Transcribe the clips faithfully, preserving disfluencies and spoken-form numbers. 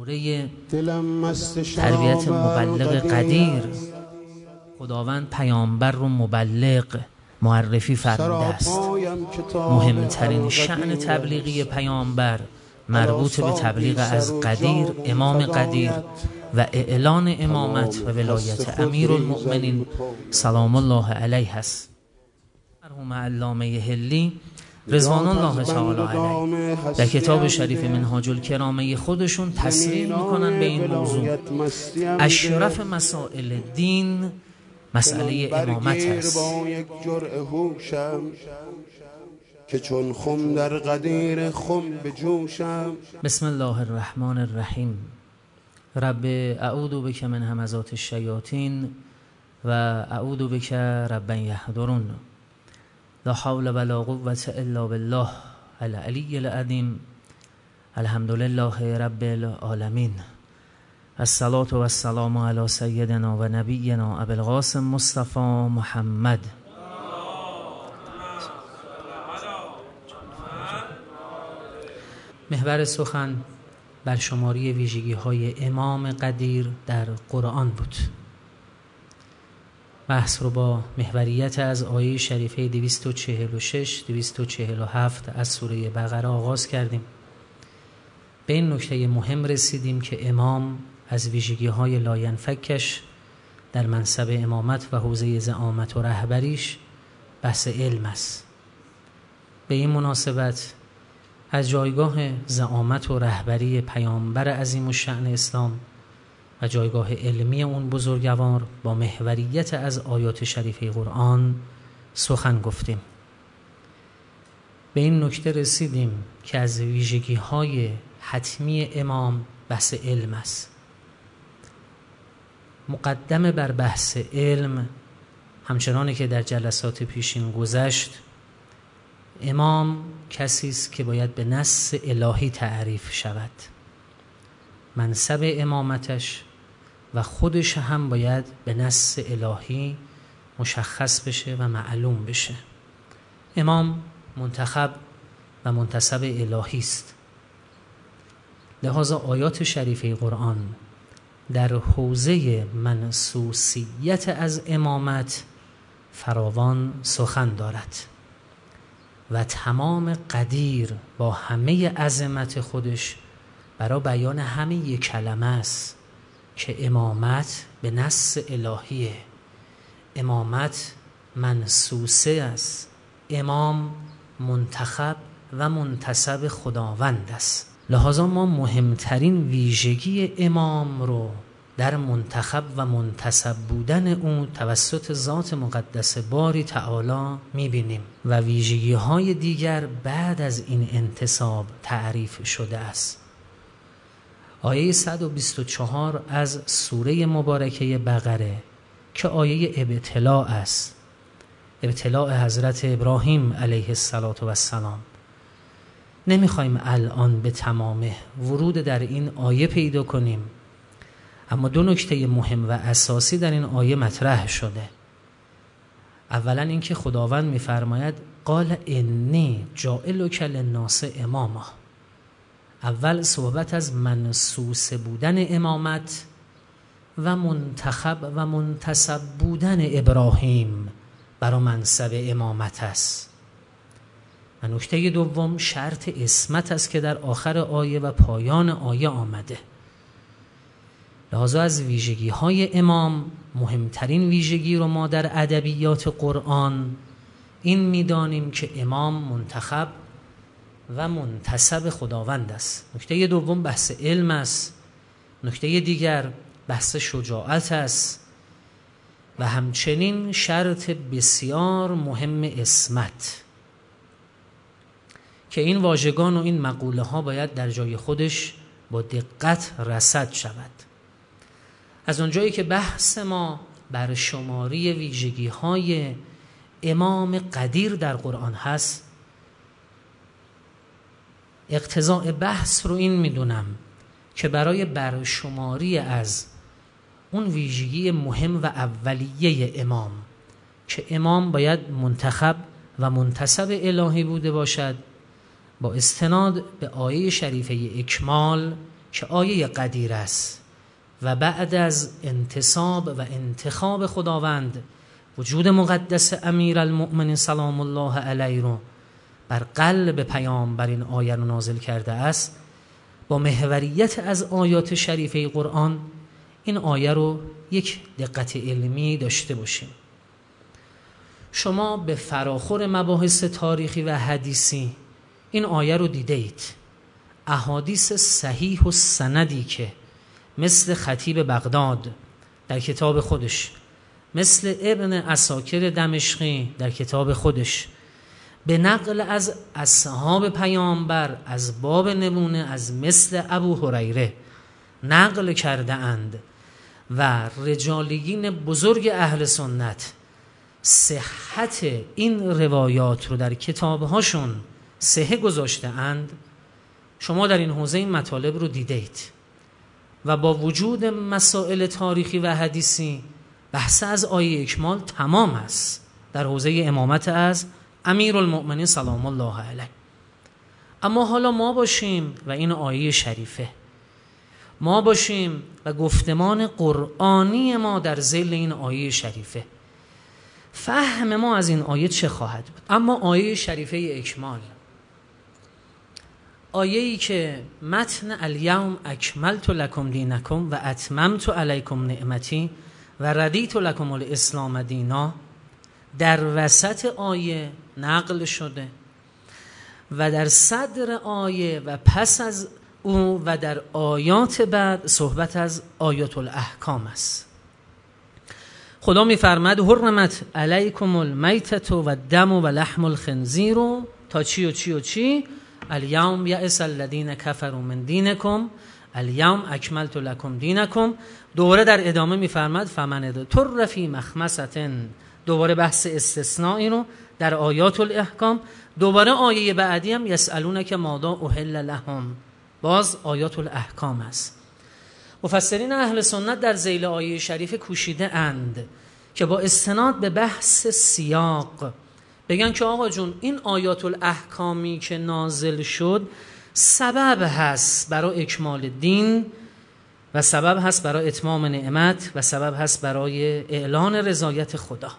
درباره تربیت مبلغ قدیر خداوند پیامبر رو مبلغ معرفی فرموده است. مهمترین شأن تبلیغی پیامبر مربوط به تبلیغ از قدیر، امام قدیر و اعلان امامت و ولایت امیرالمؤمنین سلام الله علیه است. مرحوم علامه حلی رضوان الله تعالی علیه در کتاب شریف منهاج الکرامه خودشون تصریح میکنن به این موضوع اشرف مسائل دین مسئله امامت است. که چون خم در قدیر خم بجوشم. بسم الله الرحمن الرحیم. رب اعوذ بک من همزات الشیاطین و اعوذ بک رب یحضرون. لا حول ولا قوة الا بالله العلی العظیم. الحمد لله رب العالمین. الصلاة و السلام علی سیدنا و نبینا ابی القاسم مصطفی محمد. محور سخن برشماری ویژگی های امام قدیر در قرآن بود. بحث رو با محوریت از آیه شریفه دویست و چهل و شش دویست و چهل و هفت از سوره بقره آغاز کردیم. به این نکته مهم رسیدیم که امام از ویژگی های لاینفکش در منصب امامت و حوزه زعامت و رهبریش بحث علم است. به این مناسبت از جایگاه زعامت و رهبری پیامبر عظیم الشأن اسلام و جایگاه علمی اون بزرگوار با محوریت از آیات شریفه قرآن سخن گفتیم. به این نکته رسیدیم که از ویژگی های حتمی امام بحث علم است. مقدمه بر بحث علم، همچنانی که در جلسات پیشین گذشت، امام کسی است که باید به نص الهی تعریف شود. منصب امامتش و خودش هم باید به نص الهی مشخص بشه و معلوم بشه. امام منتخب و منتسب الهی است. لذا آیات شریفه قرآن در حوزه منصوصیت از امامت فراوان سخن دارد و تمام قدیر با همه عظمت خودش برای بیان همه یک کلمه است که امامت به نص الهیه، امامت منصوصه است، امام منتخب و منتسب خداوند است. لذا ما مهمترین ویژگی امام رو در منتخب و منتسب بودن اون توسط ذات مقدس باری تعالی میبینیم و ویژگی های دیگر بعد از این انتساب تعریف شده است. آیه صد و بیست و چهار از سوره مبارکه بقره که آیه ابتلاء است، ابتلاء حضرت ابراهیم علیه السلام. نمیخوایم الان به تمامه ورود در این آیه پیدا کنیم، اما دو نکته مهم و اساسی در این آیه مطرح شده. اولا اینکه خداوند میفرماید قال انی جاعلک للناس اماما. اول صحبت از منصوص بودن امامت و منتخب و منتسب بودن ابراهیم برای منصب امامت است. و نکته دوم شرط اسمت است که در آخر آیه و پایان آیه آمده. لذا از ویژگی های امام مهمترین ویژگی رو ما در ادبیات قرآن این میدانیم که امام منتخب و منتسب خداوند است. نکته دوم بحث علم است. نکته دیگر بحث شجاعت است و همچنین شرط بسیار مهم اسمت که این واژگان و این مقوله ها باید در جای خودش با دقت رصد شود. از اونجایی که بحث ما بر شماری ویژگی های امام قدیر در قرآن هست، اقتضاء بحث رو این میدونم که برای برشماری از اون ویژگی مهم و اولیه امام که امام باید منتخب و منتسب الهی بوده باشد، با استناد به آیه شریفه اکمال که آیه قدیر است و بعد از انتصاب و انتخاب خداوند وجود مقدس امیرالمؤمنین سلام الله علیه رو بر قلب پیامبر این آیه رو نازل کرده است، با محوریت از آیات شریفه قرآن این آیه رو یک دقت علمی داشته باشیم. شما به فراخور مباحث تاریخی و حدیثی این آیه رو دیده اید. احادیث صحیح و سندی که مثل خطیب بغداد در کتاب خودش، مثل ابن عساکر دمشقی در کتاب خودش، به نقل از اصحاب پیامبر از باب نمونه از مثل ابو هریره نقل کرده اند و رجالیین بزرگ اهل سنت صحت این روایات رو در کتابهاشون صحه گذاشته اند. شما در این حوزه این مطالب رو دیدید و با وجود مسائل تاریخی و حدیثی بحث از آیه اکمال تمام است در حوزه امامت از امیرالمؤمنین سلام الله علیه. اما حالا ما باشیم و این آیه شریفه، ما باشیم و گفتمان قرآنی ما در ذیل این آیه شریفه، فهم ما از این آیه چه خواهد بود؟ اما آیه شریفه اکمال، آیه‌ای که متن الیوم اکملت لکم دینکم و اتممت علیکم نعمتی و رضیت لکم الاسلام دینا، در وسط آیه نقل شده و در صدر آیه و پس از او و در آیات بعد صحبت از آیات الاحکام است. خدا می‌فرماد حرمت علیکم المیتة و الدم و لحم الخنزیر، تا چی و چی و چی؟ الیوم یئس الذین کفروا من دینکم الیوم اکملت لکم دینکم. دوباره در ادامه می‌فرماد فمن اضطر فی مخمصة، دوباره بحث استثنائی رو در آیات الاحکام. دوباره آیه بعدی هم یسألونک ماذا احل لهم، باز آیات الاحکام است. مفسرین اهل سنت در ذیل آیه شریف کوشیده اند که با استناد به بحث سیاق بگن که آقا جون این آیات الاحکامی که نازل شد سبب هست برای اکمال دین و سبب هست برای اتمام نعمت و سبب هست برای اعلان رضایت خدا.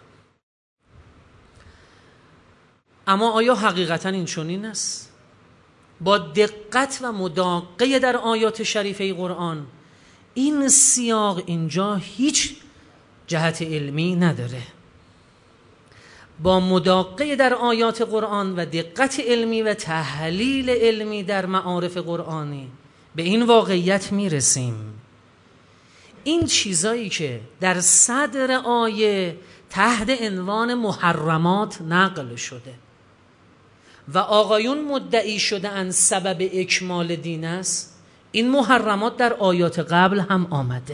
اما آیا حقیقتا این چنین است؟ با دقت و مداقه در آیات شریفه قرآن این سیاق اینجا هیچ جهت علمی نداره. با مداقه در آیات قرآن و دقت علمی و تحلیل علمی در معارف قرآنی به این واقعیت میرسیم این چیزایی که در صدر آیه تحت عنوان محرمات نقل شده و آقایون مدعی شده ان سبب اکمال دین است، این محرمات در آیات قبل هم آمده.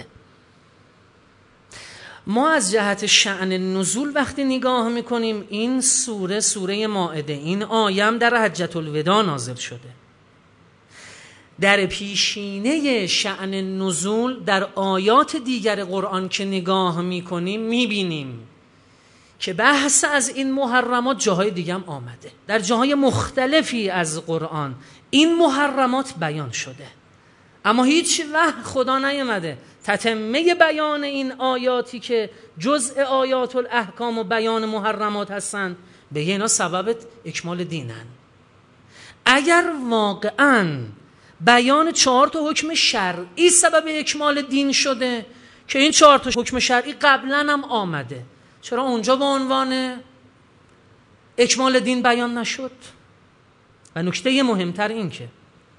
ما از جهت شأن نزول وقتی نگاه میکنیم این سوره سوره مائده، این آیه هم در حجة الوداع نازل شده. در پیشینه شأن نزول در آیات دیگر قرآن که نگاه میکنیم میبینیم که بحث از این محرمات جاهای دیگه هم آمده، در جاهای مختلفی از قرآن این محرمات بیان شده، اما هیچ وقت خدا نیامده تتمه بیان این آیاتی که جزء آیات الاحکام و بیان محرمات هستند به اینا سبب اکمال دینن. اگر واقعاً بیان چهار تا حکم شرعی سبب اکمال دین شده که این چهار تا حکم شرعی قبلا هم آمده، چرا اونجا با عنوان اکمال دین بیان نشد؟ و نکته مهمتر این که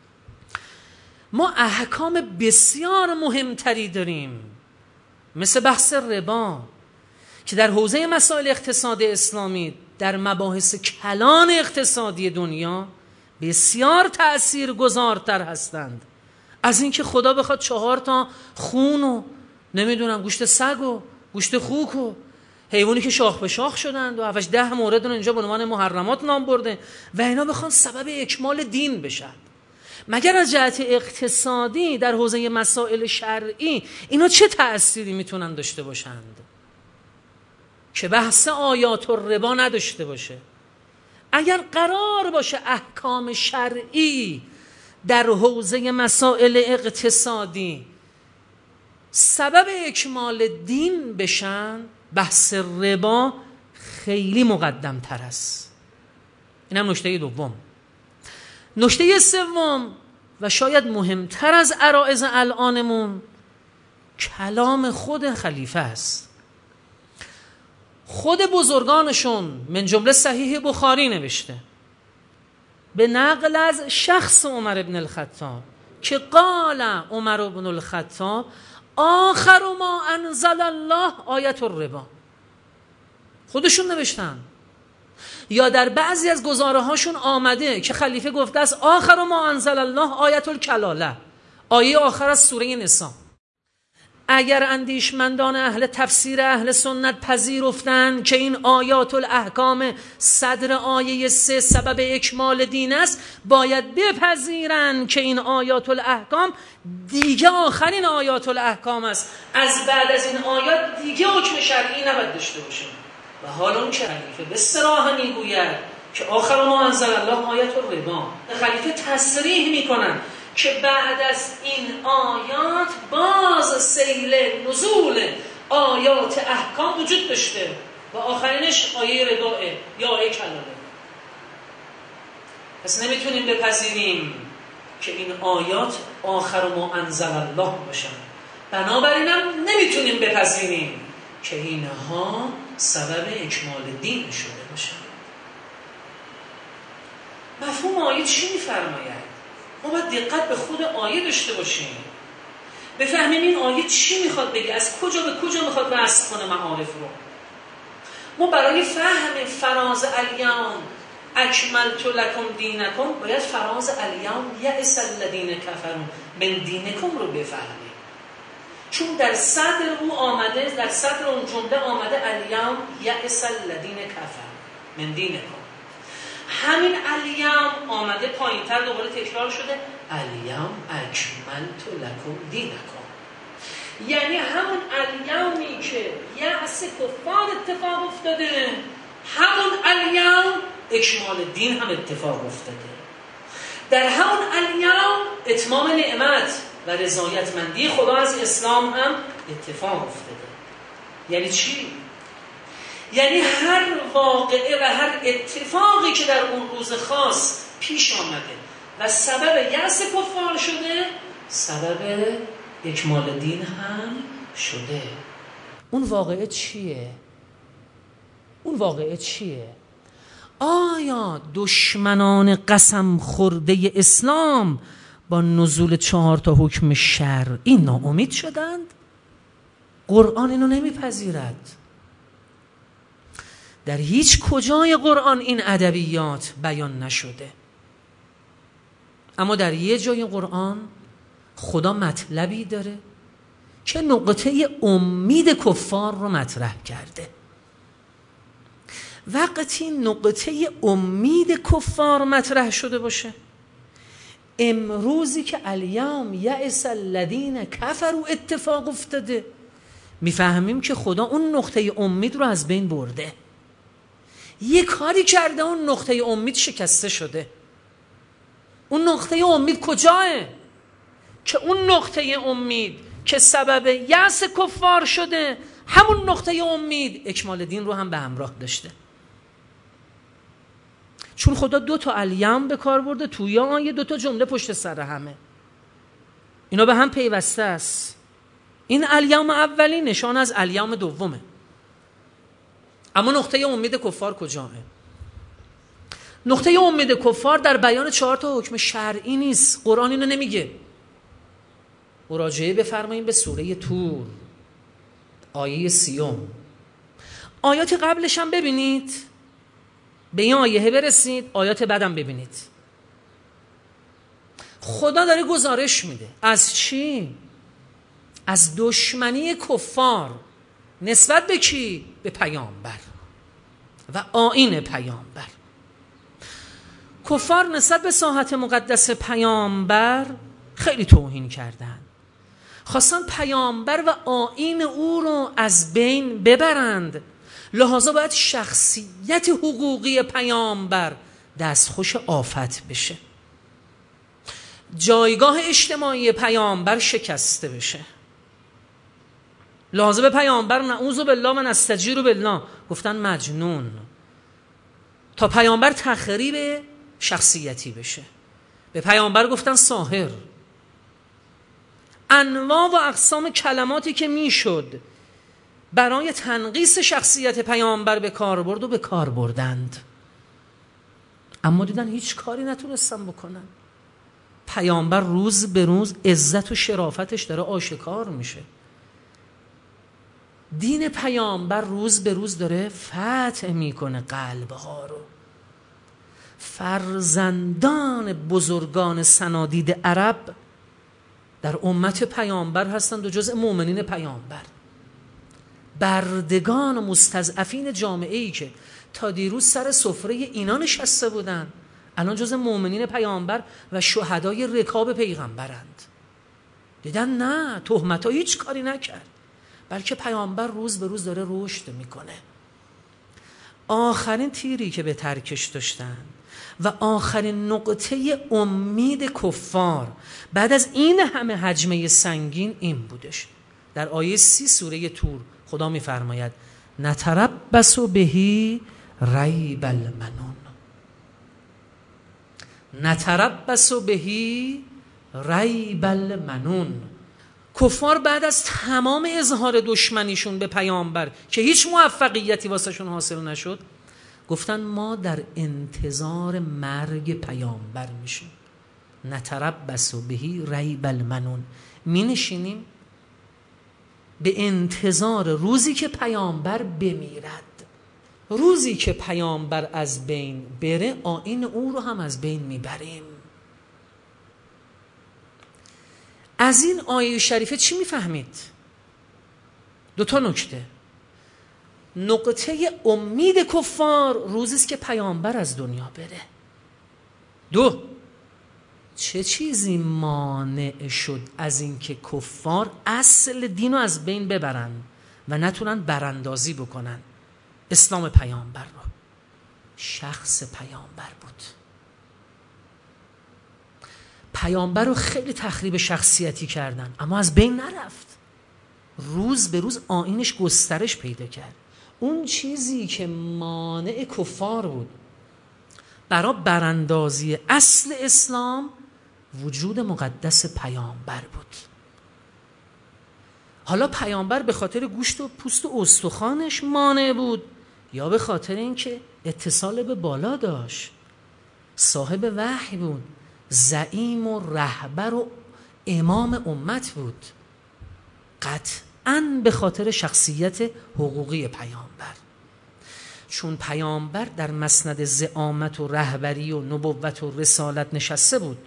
ما احکام بسیار مهمتری داریم مثل بحث ربا که در حوزه مسائل اقتصاد اسلامی در مباحث کلان اقتصادی دنیا بسیار تأثیر گذارتر هستند از اینکه خدا بخواد چهار تا خون و نمیدونم گوشت سگ و گوشت خوک و حیوانی که شاخ به شاخ شدند و هفتش ده مورد رو اینجا به عنوان محرمات نام برده و اینا بخوان سبب اکمال دین بشن. مگر از جهت اقتصادی در حوزه مسائل شرعی اینا چه تأثیری میتونن داشته باشند که بحث آیات الربا نداشته باشه؟ اگر قرار باشه احکام شرعی در حوزه مسائل اقتصادی سبب اکمال دین بشن، بحث ربا خیلی مقدم تر است. این هم نکته دوم. نکته سوم و شاید مهمتر از عرائض الانمون کلام خود خلیفه است. خود بزرگانشون من جمله صحیح بخاری نوشته به نقل از شخص عمر بن الخطاب که قال عمر بن الخطاب آخر ما انزل الله آیت الربا. خودشون نوشتن. یا در بعضی از گزاره هاشون آمده که خلیفه گفته است آخر ما انزل الله آیت الکلاله، آیه آخر از سوره نساء. اگر اندیشمندان اهل تفسیر اهل سنت پذیرفتن که این آیات الاحکام صدر آیه سه سبب اکمال دین است، باید بپذیرن که این آیات الاحکام دیگه آخرین آیات الاحکام است. از بعد از این آیات دیگه حکم شرعی نباید داشته باشه. و حالا اون که خلیفه به صراحت میگوید که آخر ما انزل الله آیت الربا، خلیفه تصریح میکنن که بعد از این آیات باز سیل نزول آیات احکام وجود داشته و آخرینش آیه رباه یا آیه کلاله. پس نمیتونیم بپذیریم که این آیات آخر ما انزل الله باشن. بنابراین هم نمیتونیم بپذیریم که اینها سبب اکمال دین شده باشن. مفهوم آیه چی میفرماید؟ ما باید دقت به خود آیه داشته باشیم، بفهمیم این آیه چی میخواد بگه، از کجا به کجا میخواد وصل کنه معارف رو. ما برای فهم فراز الیوم اکملت لکم دینکم باید فراز الیوم یئس الذین کفروا من دینکم رو بفهمیم، چون در صدر او آمده، در صدر اون جمله آمده الیوم یئس الذین کفروا من دینکم. همین الیوم آمده پایین تر دوباره تکرار شده الیوم اکملت لکم دینکم، یعنی همون الیومی که یأس کفار اتفاق افتاده، همون الیوم اکمال دین هم اتفاق افتاده. در همون الیوم اتمام نعمت و رضایتمندی خدا از اسلام هم اتفاق افتاده. یعنی چی؟ یعنی هر واقعه و هر اتفاقی که در اون روز خاص پیش آمده و سبب یأس کفار شده، سبب اکمال دین هم شده. اون واقعه چیه؟ اون واقعه چیه؟ آیا دشمنان قسم خورده اسلام با نزول چهار تا حکم شرعی ناامید شدند؟ قرآن اینو نمیپذیرد. در هیچ کجای قرآن این ادبیات بیان نشده، اما در یه جای قرآن خدا مطلبی داره که نقطه امید کفار رو مطرح کرده. وقتی نقطه امید کفار مطرح شده باشه، امروزی که الیوم یئس الذین کفروا اتفاق افتاده، میفهمیم که خدا اون نقطه امید رو از بین برده. یه کاری کرده اون نقطه امید شکسته شده. اون نقطه امید کجاه؟ که اون نقطه امید که سبب یأس کفار شده، همون نقطه امید اکمال دین رو هم به همراه داشته. چون خدا دو تا الیوم به کار برده توی آیه، دو تا جمله پشت سر همه، اینا به هم پیوسته است. این الیوم اولی نشان از الیوم دومه. اما نقطه امید کفار کجاه؟ نقطه امید کفار در بیان چهار تا حکم شرعی نیست. قرآن اینو نمیگه. مراجعه بفرمایید به سوره طور آیه سیوم. آیات قبلش هم ببینید، به این آیه برسید، آیات بعدم ببینید. خدا داره گزارش میده از چی؟ از دشمنی کفار نسبت به کی؟ به پیامبر و آیین پیامبر. کفار نسبت به ساحت مقدس پیامبر خیلی توهین کردند، خواستن پیامبر و آیین او رو از بین ببرند. لذا باید شخصیت حقوقی پیامبر دستخوش آفت بشه. جایگاه اجتماعی پیامبر شکسته بشه. لازم پیامبر نعوذ بالله من استجیر بالله گفتن مجنون، تا پیامبر تخریب شخصیتی بشه. به پیامبر گفتن ساحر. انواع و اقسام کلماتی که میشد برای تنقیص شخصیت پیامبر به کار برد و به کار بردند، اما دیدن هیچ کاری نتونستن بکنن. پیامبر روز به روز عزت و شرافتش داره آشکار میشه. دین پیامبر روز به روز داره فتح میکنه قلبها رو. فرزندان بزرگان صنادید عرب در امت پیامبر هستند و جزء مؤمنین پیامبر. بردگان و مستضعفین جامعه‌ای که تا دیروز سر سفره اینا نشسته بودن الان جزء مؤمنین پیامبر و شهدای رکاب پیغمبرند. دیدن نه، تهمت‌ها هیچ کاری نکرد، بلکه پیامبر روز به روز داره رشد میکنه. آخرین تیری که به ترکش داشتن و آخرین نقطه امید کفار بعد از این همه حجمه سنگین این بودش. در آیه سی سوره تور خدا میفرماید نتربص بهی ریب المنون. نتربص بهی ریب المنون. کفار بعد از تمام اظهار دشمنیشون به پیامبر که هیچ موفقیتی واسهشون حاصل نشد گفتن ما در انتظار مرگ پیامبر میشیم. نتربص بهی ریب المنون. می نشینیم به انتظار روزی که پیامبر بمیرد. روزی که پیامبر از بین بره آیین او رو هم از بین میبریم. از این آیه شریفه چی میفهمید؟ دو تا نکته. نقطه امید کفار روزی است که پیامبر از دنیا بره. دو، چه چیزی مانع شد از این که کفار اصل دین رو از بین ببرن و نتونن براندازی بکنن؟ اسلام پیامبر رو. شخص پیامبر بود. پیامبر رو خیلی تخریب شخصیتی کردن اما از بین نرفت. روز به روز آیینش گسترش پیدا کرد. اون چیزی که مانع کفار بود برای براندازی اصل اسلام وجود مقدس پیامبر بود. حالا پیامبر به خاطر گوشت و پوست و استخوانش مانع بود یا به خاطر اینکه اتصال به بالا داشت، صاحب وحی بود، زعیم و رهبر و امام امت بود؟ قطعاً به خاطر شخصیت حقوقی پیامبر. چون پیامبر در مسند زعامت و رهبری و نبوت و رسالت نشسته بود،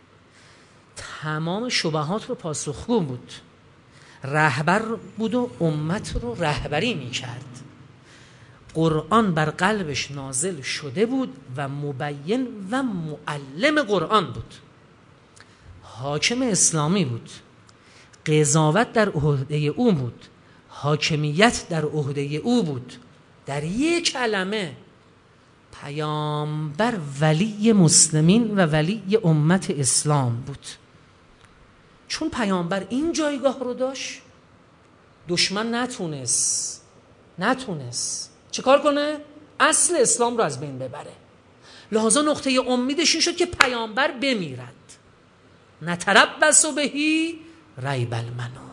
تمام شبهات رو پاسخگو بود، رهبر بود و امت رو رهبری می کرد. قرآن بر قلبش نازل شده بود و مبین و معلم قرآن بود. حاکم اسلامی بود. قضاوت در عهده او بود. حاکمیت در عهده او بود. در یک کلمه پیامبر ولی مسلمین و ولی امت اسلام بود. چون پیامبر این جایگاه رو داشت دشمن نتونست نتونست چه کار کنه؟ اصل اسلام رو از بین ببره. لحاظا نقطه امیدش این شد که پیامبر بمیرد. نتربص بهی ریب المنون.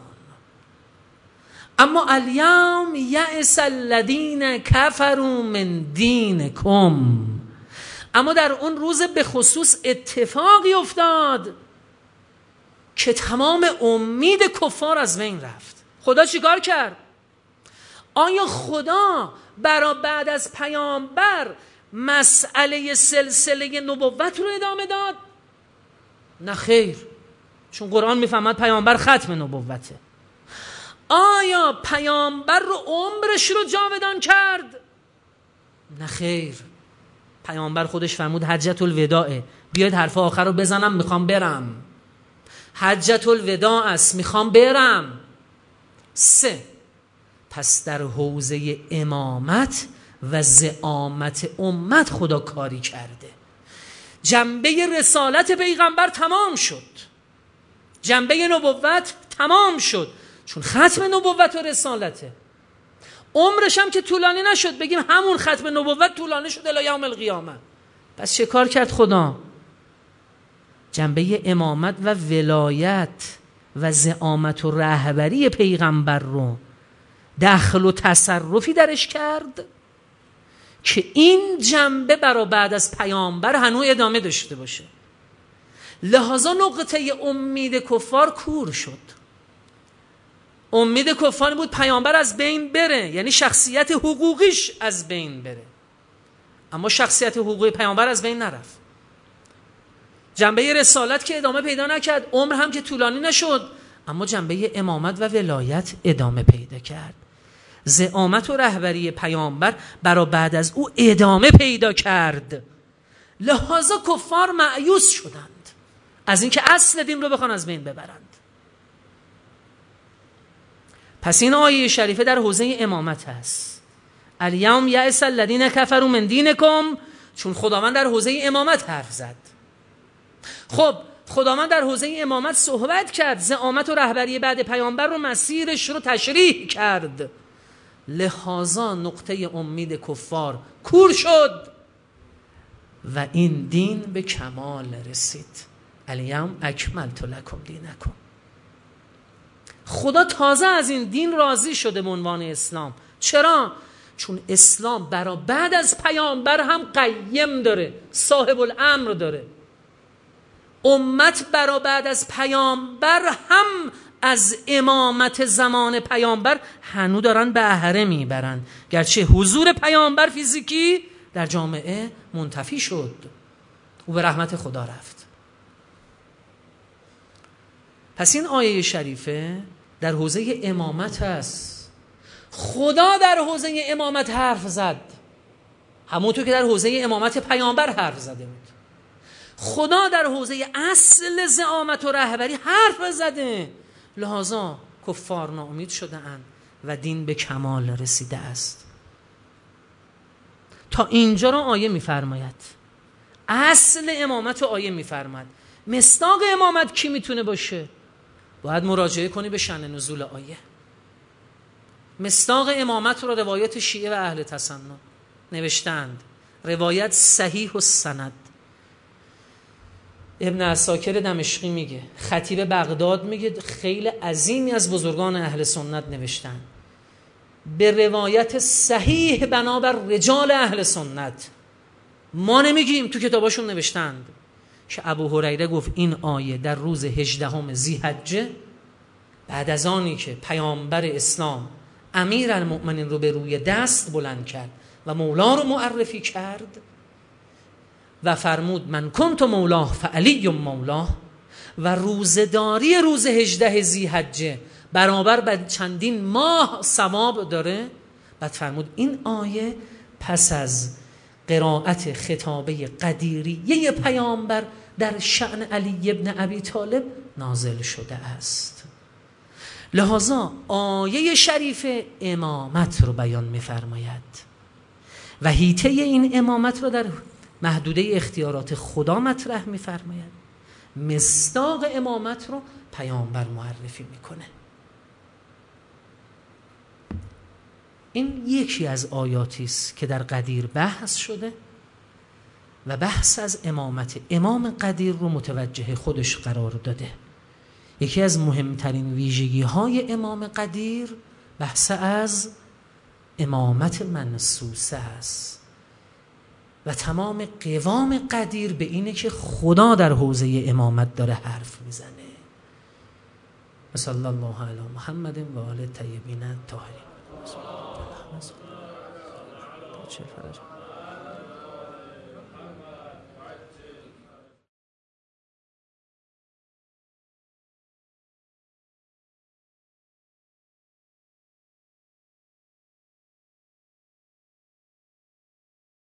اما الیوم یأس الذین کفروا من دینکم. اما در اون روز به خصوص اتفاقی افتاد که تمام امید کفار از بین رفت. خدا چیکار کرد؟ آیا خدا برای بعد از پیامبر مسئله سلسله نبوت رو ادامه داد؟ نه خیر، چون قرآن میفهمد پیامبر ختم نبوته. آیا پیامبر رو عمرش رو جاودان کرد؟ نه خیر، پیامبر خودش فرمود حجت الوداعه، بیاید حرف آخر رو بزنم میخوام برم. حجت الوداع است، میخوام برم. سه، پس در حوزه امامت و زعامت امت خدا کاری کرده. جنبه رسالت پیغمبر تمام شد، جنبه نبوت تمام شد، چون ختم نبوت و رسالته. عمرش هم که طولانی نشد، بگیم همون ختم نبوت طولانی شد الی یوم القیامه. پس چه کار کرد خدا؟ جنبه امامت و ولایت و زعامت و رهبری پیغمبر رو دخل و تصرفی درش کرد که این جنبه برای بعد از پیامبر هنوز ادامه داشته باشه. لحاظا نقطه امید کفار کور شد. امید کفار بود پیامبر از بین بره، یعنی شخصیت حقوقیش از بین بره، اما شخصیت حقوقی پیامبر از بین نرفت. جنبه رسالت که ادامه پیدا نکرد، عمر هم که طولانی نشد، اما جنبه امامت و ولایت ادامه پیدا کرد. زعامت و رهبری پیامبر برای بعد از او ادامه پیدا کرد. لحاظا کفار مایوس شدند از اینکه اصل دین رو بخوان از بین ببرند. پس این آیه شریفه در حوزه امامت هست. الیوم یئس الذین کفروا من دینکم، چون خداوند در حوزه امامت حرف زد. خب خداوند در حوزه امامت صحبت کرد، زعامت و رهبری بعد پیامبر رو، مسیرش رو تشریح کرد. لحاظا نقطه امید کفار کور شد و این دین به کمال رسید. الیوم اکملت لکم دینکم. خدا تازه از این دین راضی شده به عنوان اسلام. چرا؟ چون اسلام برای بعد از پیامبر هم قیم داره، صاحب الامر داره. امت برای بعد از پیامبر هم از امامت زمان پیامبر هنو دارن بهره میبرن، گرچه حضور پیامبر فیزیکی در جامعه منتفی شد، او به رحمت خدا رفت. پس این آیه شریفه در حوزه امامت هست. خدا در حوزه امامت حرف زد، همونطور که در حوزه امامت پیامبر حرف زده بود. خدا در حوزه اصل زعامت و رهبری حرف زده، لحاظا کفار ناامید شده اند و دین به کمال رسیده است. تا اینجا را آیه میفرماید. اصل امامت آیه میفرماید. مصداق امامت کی میتونه باشه؟ باید مراجعه کنی به شأن نزول آیه. مصداق امامت رو روایات شیعه و اهل تسنن نوشتند، روایت صحیح و سند. ابن عساکر دمشقی میگه، خطیب بغداد میگه، خیلی عظیمی از بزرگان اهل سنت نوشتن به روایت صحیح بنابر رجال اهل سنت. ما نمیگیم، تو کتاباشون نوشتند که ابو هریره گفت این آیه در روز هجدهم ذی‌حجه، بعد از آنی که پیامبر اسلام امیرالمؤمنین رو به روی دست بلند کرد و مولا رو معرفی کرد و فرمود من کنت مولاه فعلی مولاه، و روزداری روز هجده ذی‌حجه برابر بر چندین ماه ثواب داره. بعد فرمود این آیه پس از قرائت خطابه قدیریه پیامبر در شأن علی ابن ابی طالب نازل شده است. لحاظا آیه شریف امامت رو بیان می‌فرماید و حیطه این امامت رو در محدوده اختیارات خدا مطرح می‌فرماید. مصداق امامت رو پیامبر معرفی میکنه. این یکی از آیاتی است که در قدیر بحث شده و بحث از امامت امام قدیر رو متوجه خودش قرار داده. یکی از مهمترین ویژگی های امام قدیر بحث از امامت منصوصه است و تمام قوام قدیر به اینه که خدا در حوزه امامت داره حرف میزنه. صلی الله علی محمد و آل طیبین الطاهرین.